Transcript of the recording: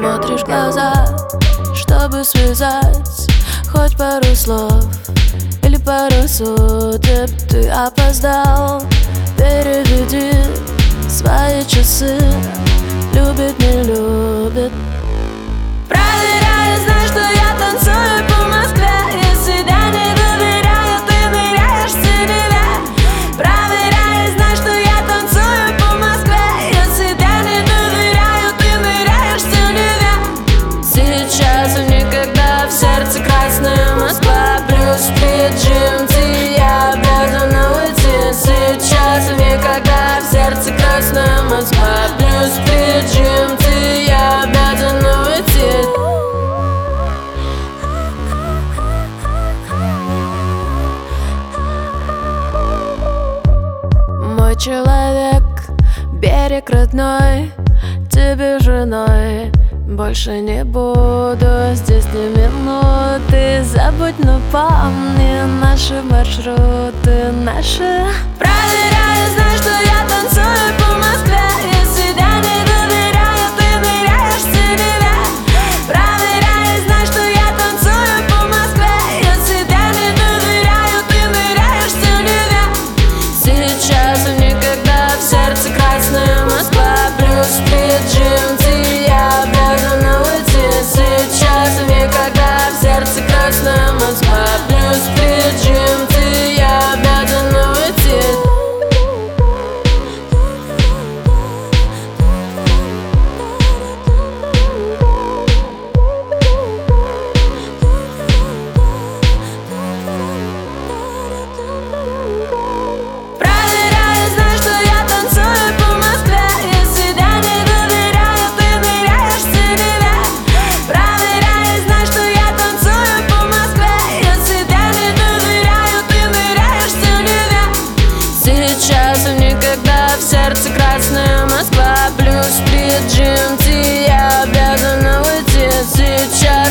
смотришь в глаза, чтобы связать хоть пару слов или пару суток. Ты опоздал, переведи свои часы. Любит, не любит. Проверяю, знаешь, что я танцую по Москве. Если да, не доверяю, ты ныряешь в себя. Проверяю, знаешь, что я танцую по Москве. Если да, не доверяю, ты ныряешь в себя. Сейчас и никогда, в сердце красная Москва. Плюс GMT, я обязана уйти. Сейчас и никогда, в сердце красная Москва. Плюс GMT, я обязана уйти. Мой человек, берег родной, тебе женой больше не буду, здесь ни минуты. Забудь, но помни наши маршруты, наши. Проверяю, знаешь, что я танцую по Москве. Если да, не доверяю, ты ныряешь в себя. Проверяю, знаешь, что я танцую по Москве. Если да, не доверяю, ты ныряешь в себя. Сейчас и никогда, в сердце красная Москва. Плюс GMT, я обязана уйти. Сейчас и никогда, в сердце красная Москва. Плюс GMT, я обязана уйти. Проверяю, знаешь, что я танцую по Москве. Если да, не доверяю, ты ныряешь в себя. Проверяю, знаешь, что я танцую по Москве. Если да, не доверяю, ты ныряешь в себя. Сейчас и никогда, в сердце красная Москва. Плюс GMT, я обязана уйти. Сейчас